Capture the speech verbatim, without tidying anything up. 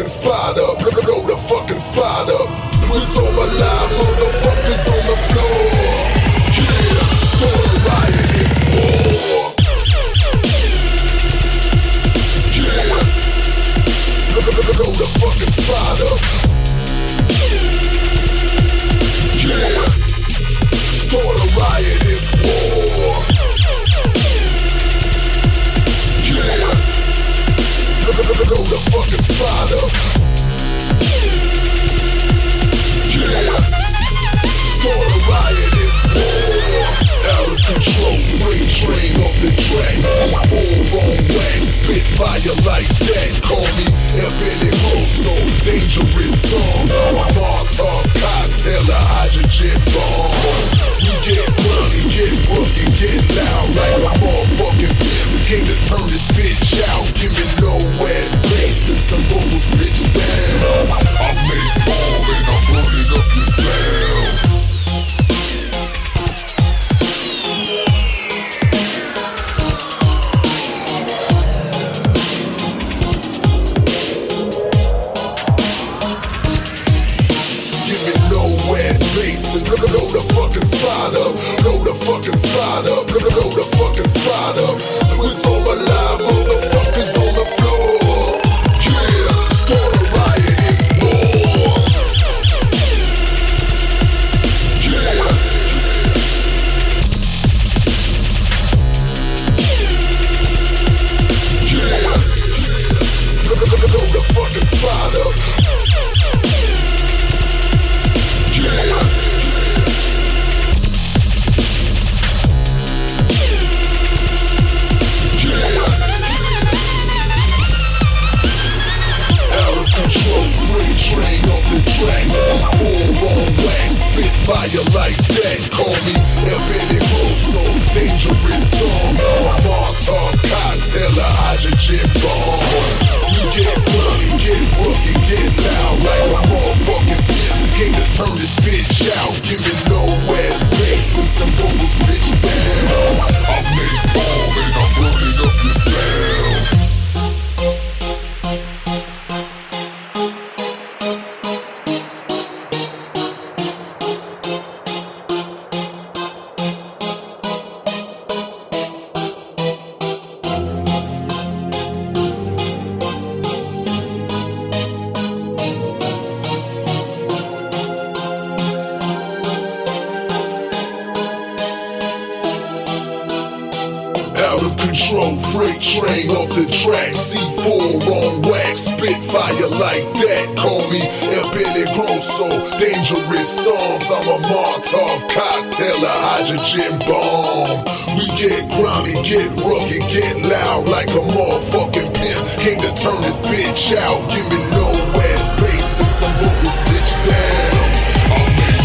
fucking spot up. Blow the fucking spot up. Who's on my live motherfuckers on the floor? Yeah, start a riot, it's war. Yeah, blow the fucking spot up. Yeah, start a riot, it's war. Yeah, blow the fucking spot up. Yeah, start a riot, it's war. Out of control, free train off the tracks. Full on wax, spit fire like that. Call me El Peligroso, dangerous songs. I'm a Molotov cocktail, a hydrogen bomb. We get drunk and get rough and get loud like a motherfucking pimp. We came to turn this bitch out. Give me no ass bass and some vocals, bitch, down. I make ball and I'm running up your sound. Bass and blow the fucking spot up, blow the fucking spot up, blow the fucking spot up. Who's on my live motherfuckers on the floor? Yeah, start a riot, it's war. Yeah, yeah, blow the fucking spot up. Train off the tracks, full on wax, spit fire like that. Call me El Peligroso, dangerous songs. I'm a Molotov cocktail, a hydrogen bomb. We get drunk and get rough and get loud like a motherfucking pimp. Came to turn this bitch out. Give me no ass bass and some vocals, bitch, down. I make ball and I'm running up your sound. Out of control, freight train off the track. C four on wax, spit fire like that. Call me El Peligroso, dangerous songs. I'm a Molotov cocktail, a hydrogen bomb. We get grimy, get rugged, get loud like a motherfucking pimp. Came to turn this bitch out. Give me no ass bass and some vocals, bitch, down. I'm